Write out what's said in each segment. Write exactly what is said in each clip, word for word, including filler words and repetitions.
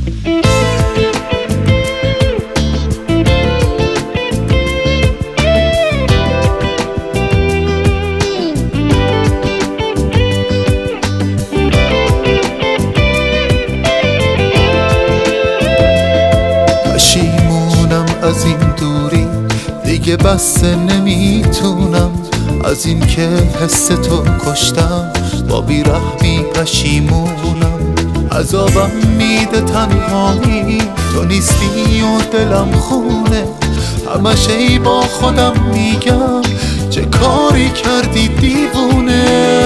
پشیمونم از این دوری، دیگه بسته نمیتونم از این که حس تو کشتم. با بیرحمی پشیمونم، عذابم میده تنهایی، تو نیستی و دلم خونه. همش ای با خودم میگم چه کاری کردی دیوونه.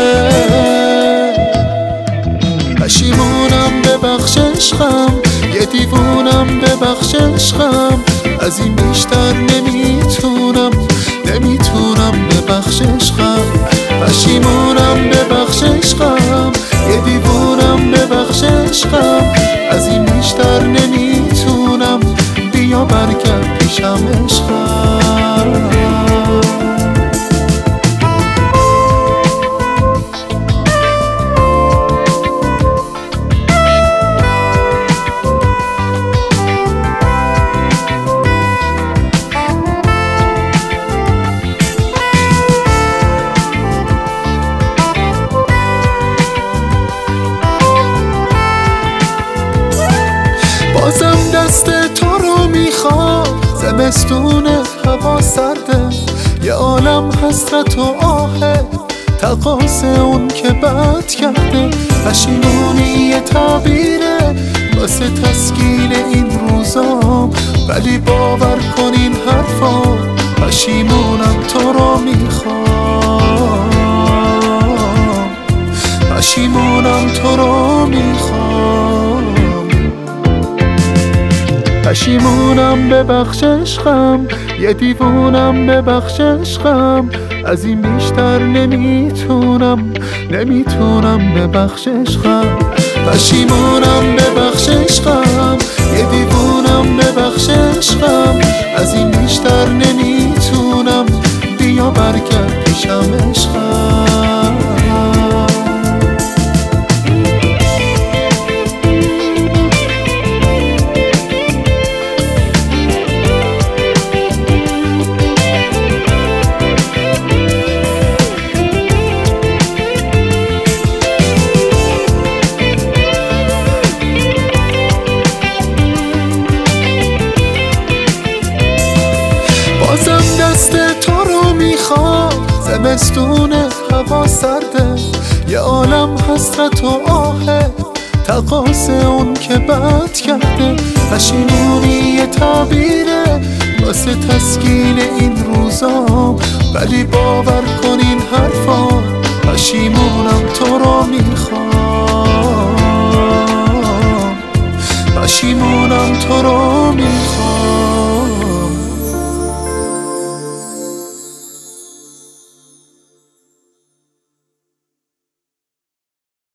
پشیمونم ببخش عشقم، یه دیوونم ببخش عشقم. از این بیشتر نمیتونم نمیتونم ببخش عشقم. پشیمونم ببخش عشقم، یه دیوونم ببخش عشقم. از این بیشتر نمیتونم، بیا برگرد پیشم عشقم. بازم دست تو رو میخوام، زمستون هوا سرده، یه عالم حسرت و آهه، تقاص اون که بد کرده. پشیمونی یه تعبیره واسه تسکین این روزام، ولی باور کن این حرفا، پشیمونم تو رو میخوام. پشیمونم تو رو میخوام. پشیمونم ببخش عشقم، یه دیوونم ببخش عشقم. از این بیشتر نمیتونم نمیتونم ببخش عشقم. پشیمونم ببخش عشقم، یه دیوونم ببخش عشقم. از این بیشتر نمیتونم، بیا برگرد پیشم عشقم. بازم دست تو رو میخوام، زمستون هوا سرده، یه عالم حسرت و آهه، تقاص اون که بد کرده. پشیمونی یه تعبیره واسه تسکین این روزام، ولی باور کن این حرفا، پشیمونم تو رو میخوام. پشیمونم تو رو